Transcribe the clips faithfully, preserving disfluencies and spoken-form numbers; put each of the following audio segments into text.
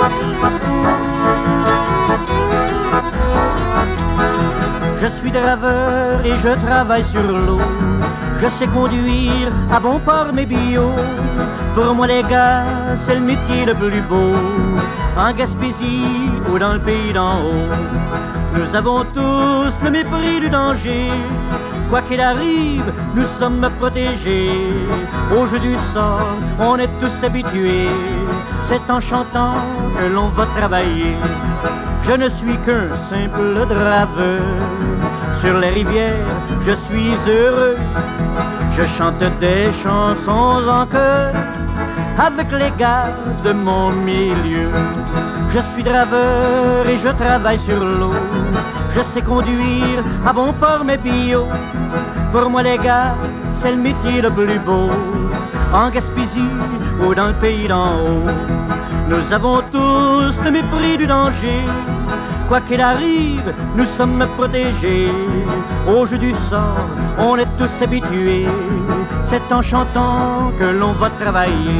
Je suis draveur et je travaille sur l'eau. Je sais conduire à bon port mes billots. Pour moi les gars, c'est le métier le plus beau. En Gaspésie ou dans le pays d'en haut, nous avons tous le mépris du danger. Quoi qu'il arrive, nous sommes protégés. Au jeu du sort, on est tous habitués. C'est en chantant que l'on va travailler. Je ne suis qu'un simple draveur. Sur les rivières, je suis heureux. Je chante des chansons en chœur avec les gars de mon milieu. Je suis draveur et je travaille sur l'eau. Je sais conduire à bon port mes billots. Pour moi les gars, c'est le métier le plus beau. En Gaspésie ou dans le pays d'en haut, nous avons tous le mépris du danger. Quoi qu'il arrive, nous sommes protégés. Au jeu du sort, on est tous habitués. C'est en chantant que l'on va travailler.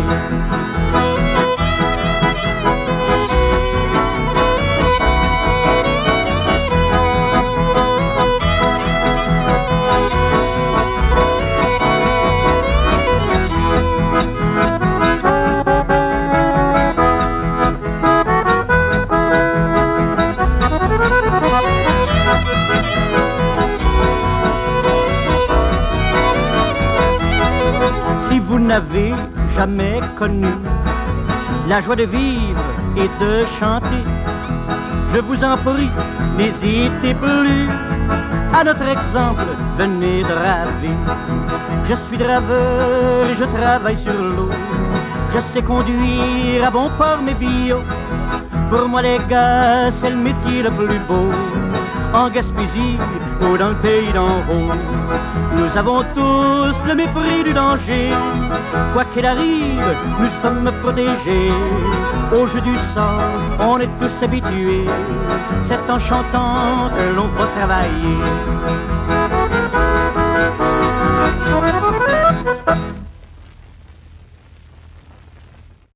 Si vous n'avez jamais connu la joie de vivre et de chanter, je vous en prie, n'hésitez plus. À notre exemple, venez draver. Je suis draveur et je travaille sur l'eau. Je sais conduire à bon port mes billots. Pour moi les gars, c'est le métier le plus beau. En Gaspésie ou dans le pays d'en haut, nous avons tous le mépris du danger. Quoi qu'il arrive, nous sommes protégés. Au jeu du sort, on est tous habitués. C'est en chantant que l'on va travailler.